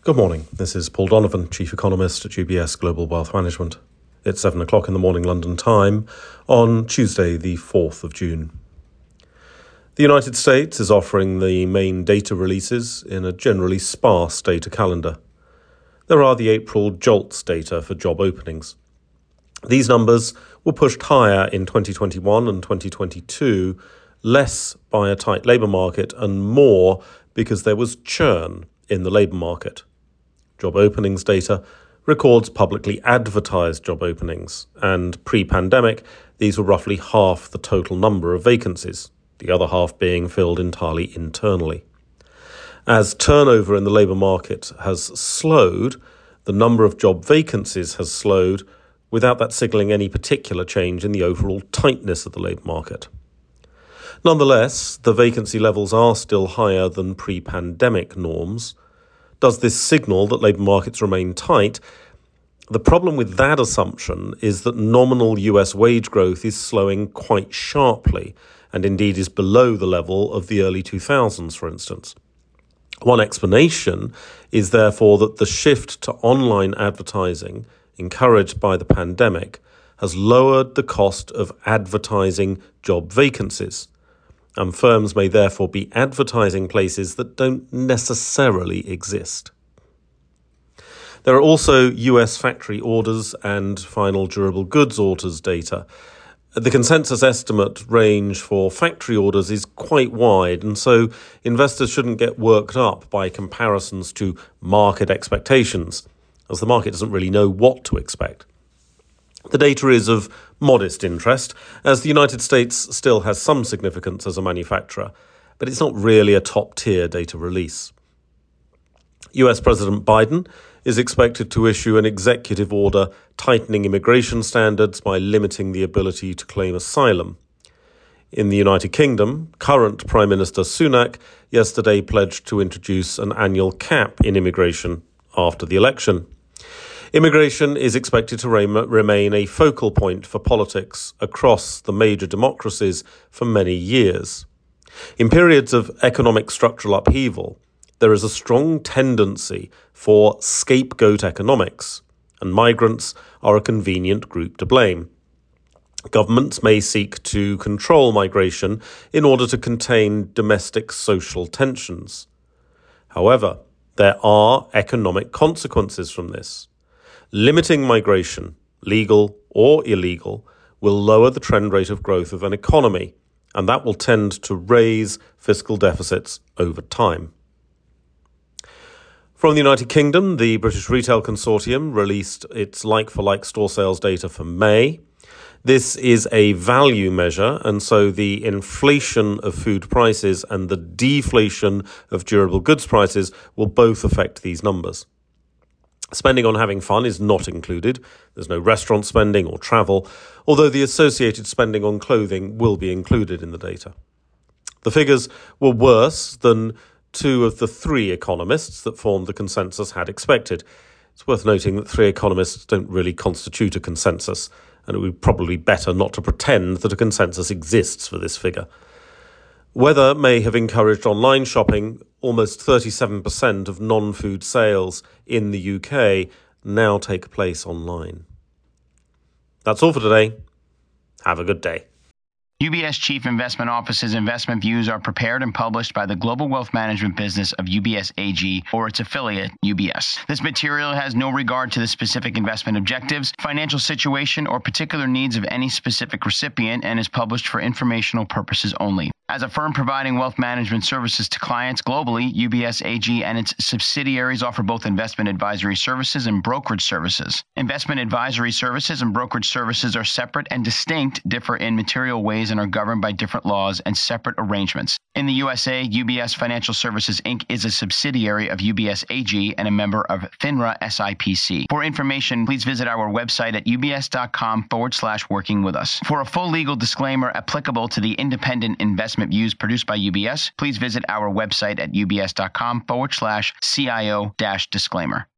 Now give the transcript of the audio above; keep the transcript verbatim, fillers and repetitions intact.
Good morning. This is Paul Donovan, Chief Economist at U B S Global Wealth Management. It's seven o'clock in the morning London time on Tuesday, the fourth of June. The United States is offering the main data releases in a generally sparse data calendar. There are the April JOLTS data for job openings. These numbers were pushed higher in twenty twenty-one and twenty twenty-two, less by a tight labour market and more because there was churn in the labour market. Job openings data records publicly advertised job openings, and pre-pandemic, these were roughly half the total number of vacancies, the other half being filled entirely internally. As turnover in the labour market has slowed, the number of job vacancies has slowed without that signalling any particular change in the overall tightness of the labour market. Nonetheless, the vacancy levels are still higher than pre-pandemic norms. Does this signal that labour markets remain tight? The problem with that assumption is that nominal U S wage growth is slowing quite sharply, and indeed is below the level of the early two thousands, for instance. One explanation is therefore that the shift to online advertising, encouraged by the pandemic, has lowered the cost of advertising job vacancies, and firms may therefore be advertising places that don't necessarily exist. There are also U S factory orders and final durable goods orders data. The consensus estimate range for factory orders is quite wide, and so investors shouldn't get worked up by comparisons to market expectations, as the market doesn't really know what to expect. The data is of modest interest, as the United States still has some significance as a manufacturer, but it's not really a top-tier data release. U S President Biden is expected to issue an executive order tightening immigration standards by limiting the ability to claim asylum. In the United Kingdom, current Prime Minister Sunak yesterday pledged to introduce an annual cap in immigration after the election. Immigration is expected to remain a focal point for politics across the major democracies for many years. In periods of economic structural upheaval, there is a strong tendency for scapegoat economics, and migrants are a convenient group to blame. Governments may seek to control migration in order to contain domestic social tensions. However, there are economic consequences from this. Limiting migration, legal or illegal, will lower the trend rate of growth of an economy, and that will tend to raise fiscal deficits over time. From the United Kingdom, the British Retail Consortium released its like-for-like store sales data for May. This is a value measure, and so the inflation of food prices and the deflation of durable goods prices will both affect these numbers. Spending on having fun is not included. There's no restaurant spending or travel, although the associated spending on clothing will be included in the data. The figures were worse than two of the three economists that formed the consensus had expected. It's worth noting that three economists don't really constitute a consensus, and it would be probably better not to pretend that a consensus exists for this figure. Weather may have encouraged online shopping. Almost thirty-seven percent of non-food sales in the U K now take place online. That's all for today. Have a good day. U B S Chief Investment Office's investment views are prepared and published by the global wealth management business of U B S A G or its affiliate, U B S. This material has no regard to the specific investment objectives, financial situation, or particular needs of any specific recipient and is published for informational purposes only. As a firm providing wealth management services to clients globally, U B S A G and its subsidiaries offer both investment advisory services and brokerage services. Investment advisory services and brokerage services are separate and distinct, differ in material ways, and are governed by different laws and separate arrangements. In the U S A, U B S Financial Services Incorporated is a subsidiary of U B S A G and a member of FINRA S I P C. For information, please visit our website at ubs.com forward slash working with us. For a full legal disclaimer applicable to the independent investment views produced by U B S, please visit our website at ubs.com forward slash CIO dash disclaimer.